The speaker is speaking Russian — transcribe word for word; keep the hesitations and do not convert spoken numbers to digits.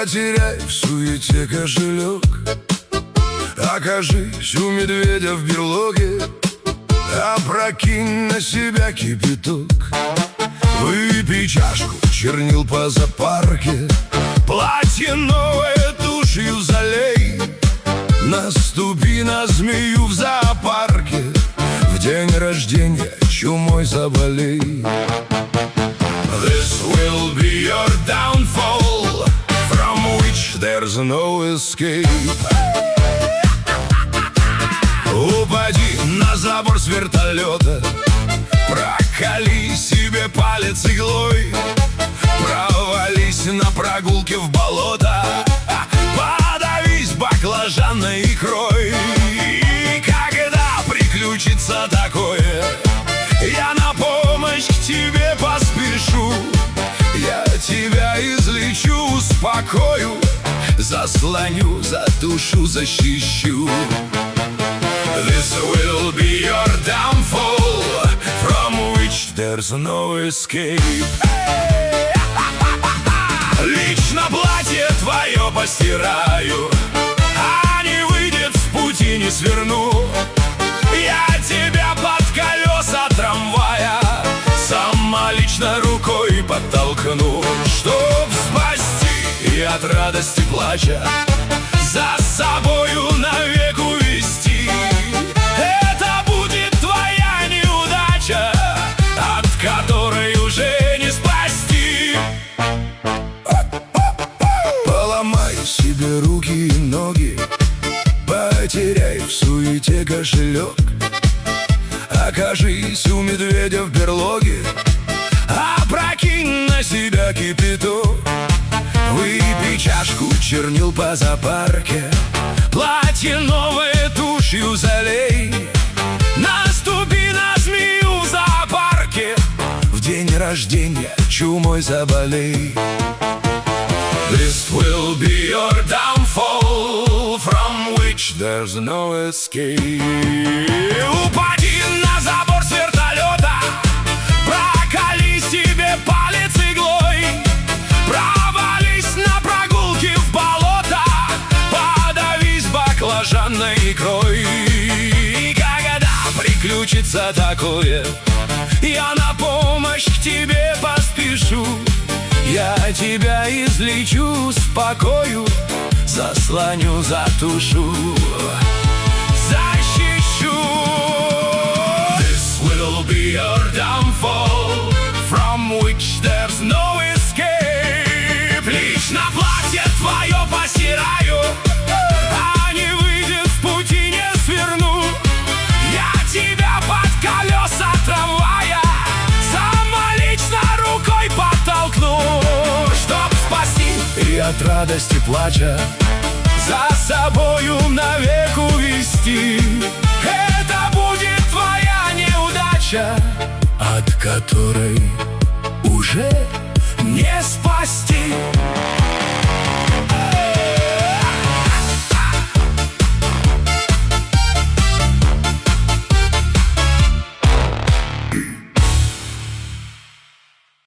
Потеряй в суете кошелек, окажись у медведя в берлоге, опрокинь на себя кипяток, выпей чашку чернил по зоопарке, платье новое тушью залей, наступи на змею в зоопарке, в день рождения чумой заболей. This will be your downfall, from which there's no escape. Упади на забор с вертолета, проколи себе палец иглой, провались на прогулке в болото, подавись баклажанной икрой. И когда приключится такое, я на помощь к тебе поспешу, я тебя излечу, успокою, заслоню, затушу, защищу. This will be your downfall, from which there's no escape. Лично платье твое постираю, а не выйдет в пути, не сверну. Я тебя под колеса трамвая самолично рукой подтолкну, чтоб спасти и от радости плача за собою навек увести. Это будет твоя неудача, от которой уже не спасти. Поломай себе руки и ноги, потеряй в суете кошелек, окажись у медведя в берлоге, опрокинь на себя кипяток, выпей чашку чернил по зоопарке, платье новое тушью залей, наступи на змею в зоопарке, в день рождения чумой заболей. This will be your downfall, from which there's no escape. Упади на забор с вертолета, проколи себе палец иглой, провались на прогулке в болото, подавись баклажанной икрой. И когда приключится такое, я на помощь к тебе поспешу, я тебя излечу, успокою, заслоню, затушу, защищу. This will be your downfall, from which there's no escape. Лично платье твое постираю, а не выйдет в пути, не сверну. Я тебя под колеса трамвая самолично рукой подтолкну, чтоб спасти и от радости плача за собою навек увести. Это будет твоя неудача, от которой уже не спасти.